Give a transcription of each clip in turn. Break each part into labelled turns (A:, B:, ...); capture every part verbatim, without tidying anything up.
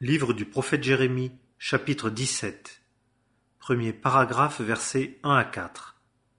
A: Livre du prophète Jérémie, chapitre dix-sept. Premier paragraphe, versets un à quatre.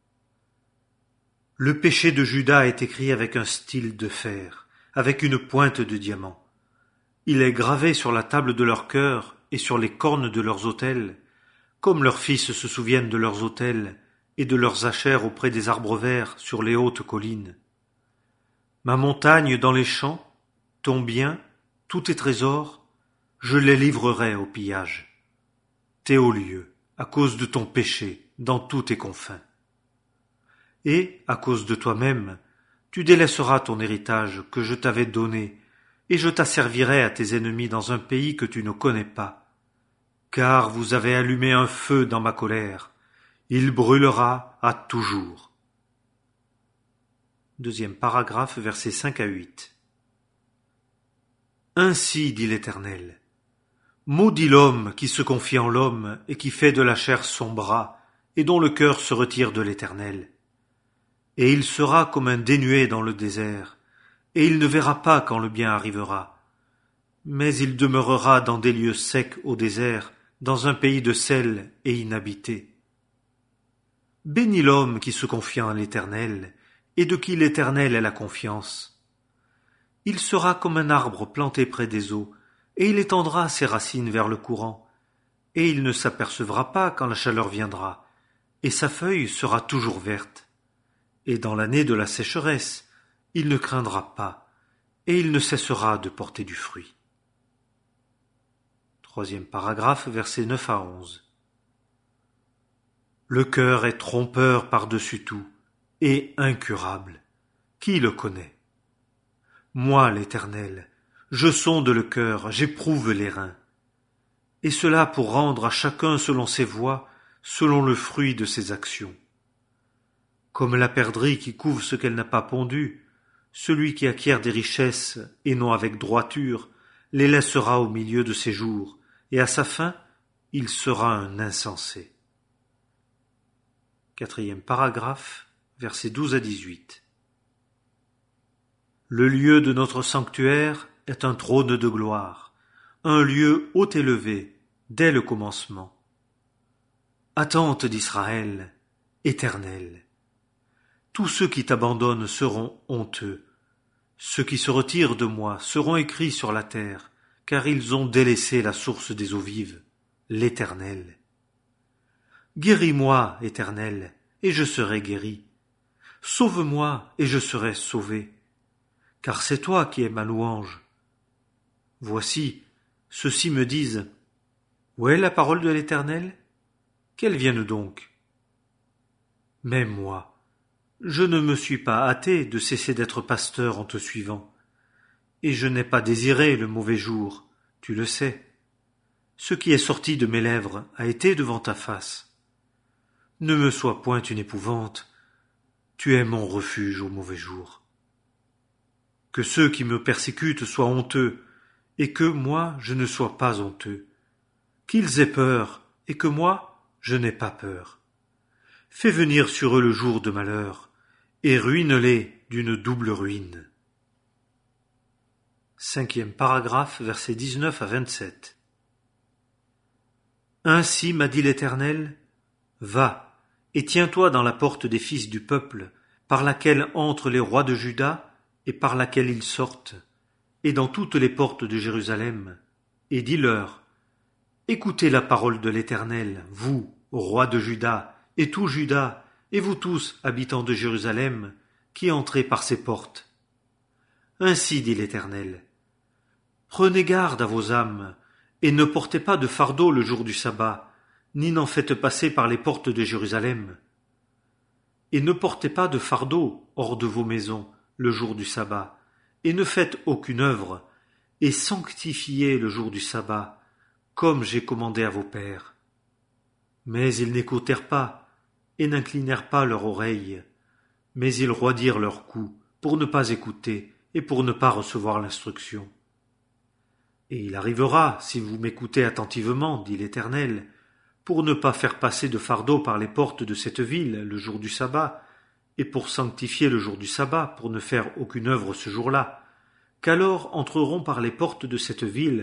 A: Le péché de Juda est écrit avec un style de fer, avec une pointe de diamant. Il est gravé sur la table de leur cœur et sur les cornes de leurs autels, comme leurs fils se souviennent de leurs autels et de leurs achères auprès des arbres verts sur les hautes collines. Ma montagne dans les champs, ton bien, tous tes trésors, je les livrerai au pillage. Tes hauts lieux, à cause de ton péché, dans tous tes confins. Et, à cause de toi-même, tu délaisseras ton héritage que je t'avais donné, et je t'asservirai à tes ennemis dans un pays que tu ne connais pas. Car vous avez allumé un feu dans ma colère, il brûlera à toujours. Deuxième paragraphe, versets cinq à huit. Ainsi dit l'Éternel. Maudit l'homme qui se confie en l'homme et qui fait de la chair son bras et dont le cœur se retire de l'Éternel. Et il sera comme un dénué dans le désert, et il ne verra pas quand le bien arrivera. Mais il demeurera dans des lieux secs au désert, dans un pays de sel et inhabité. Bénis l'homme qui se confie en l'Éternel, et de qui l'Éternel est la confiance. Il sera comme un arbre planté près des eaux, et il étendra ses racines vers le courant, et il ne s'apercevra pas quand la chaleur viendra, et sa feuille sera toujours verte. Et dans l'année de la sécheresse, il ne craindra pas, et il ne cessera de porter du fruit. Troisième paragraphe, versets neuf à onze. Le cœur est trompeur par-dessus tout, et incurable. Qui le connaît? Moi, l'Éternel, je sonde le cœur, j'éprouve les reins. Et cela pour rendre à chacun selon ses voies, selon le fruit de ses actions. Comme la perdrix qui couve ce qu'elle n'a pas pondu, celui qui acquiert des richesses, et non avec droiture, les laissera au milieu de ses jours, et à sa fin, il sera un insensé. Quatrième paragraphe, versets douze à dix-huit. Le lieu de notre sanctuaire est un trône de gloire, un lieu haut élevé, dès le commencement. Attente d'Israël, éternel. Tous ceux qui t'abandonnent seront honteux. Ceux qui se retirent de moi seront écrits sur la terre, car ils ont délaissé la source des eaux vives, l'Éternel. Guéris-moi, Éternel, et je serai guéri. Sauve-moi, et je serai sauvé, car c'est toi qui es ma louange. Voici, ceux-ci me disent, où est la parole de l'Éternel? Qu'elle vienne donc. Mais moi, je ne me suis pas hâté de cesser d'être pasteur en te suivant, et je n'ai pas désiré le mauvais jour, tu le sais. Ce qui est sorti de mes lèvres a été devant ta face. Ne me sois point une épouvante, tu es mon refuge au mauvais jour. Que ceux qui me persécutent soient honteux, et que moi je ne sois pas honteux. Qu'ils aient peur, et que moi je n'ai pas peur. Fais venir sur eux le jour de malheur, et ruine-les d'une double ruine. Cinquième paragraphe, versets dix-neuf à vingt-sept. Ainsi m'a dit l'Éternel, va, et tiens-toi dans la porte des fils du peuple, par laquelle entrent les rois de Juda, et par laquelle ils sortent, et dans toutes les portes de Jérusalem, et dis-leur, écoutez la parole de l'Éternel, vous, rois de Juda, et tout Juda, et vous tous, habitants de Jérusalem, qui entrez par ces portes. Ainsi dit l'Éternel, prenez garde à vos âmes, et ne portez pas de fardeau le jour du sabbat, ni n'en faites passer par les portes de Jérusalem. Et ne portez pas de fardeau hors de vos maisons, le jour du sabbat, et ne faites aucune œuvre, et sanctifiez le jour du sabbat, comme j'ai commandé à vos pères. Mais ils n'écoutèrent pas, et n'inclinèrent pas leur oreille, mais ils roidirent leur cou, pour ne pas écouter, et pour ne pas recevoir l'instruction. Et il arrivera, si vous m'écoutez attentivement, dit l'Éternel, pour ne pas faire passer de fardeau par les portes de cette ville le jour du sabbat, et pour sanctifier le jour du sabbat, pour ne faire aucune œuvre ce jour-là, qu'alors entreront par les portes de cette ville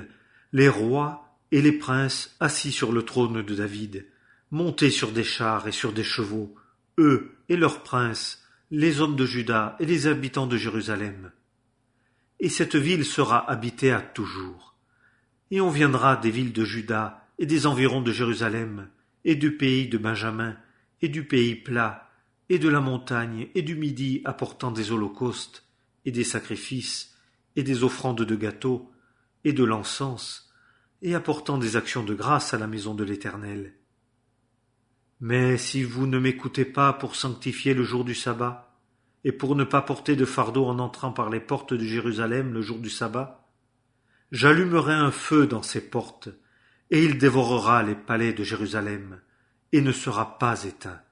A: les rois et les princes assis sur le trône de David, montés sur des chars et sur des chevaux, eux et leurs princes, les hommes de Juda et les habitants de Jérusalem. Et cette ville sera habitée à toujours. Et on viendra des villes de Juda et des environs de Jérusalem, et du pays de Benjamin, et du pays plat, et de la montagne, et du Midi apportant des holocaustes, et des sacrifices, et des offrandes de gâteaux, et de l'encens, et apportant des actions de grâce à la maison de l'Éternel. Mais si vous ne m'écoutez pas pour sanctifier le jour du sabbat, et pour ne pas porter de fardeau en entrant par les portes de Jérusalem le jour du sabbat, j'allumerai un feu dans ces portes, et il dévorera les palais de Jérusalem, et ne sera pas éteint.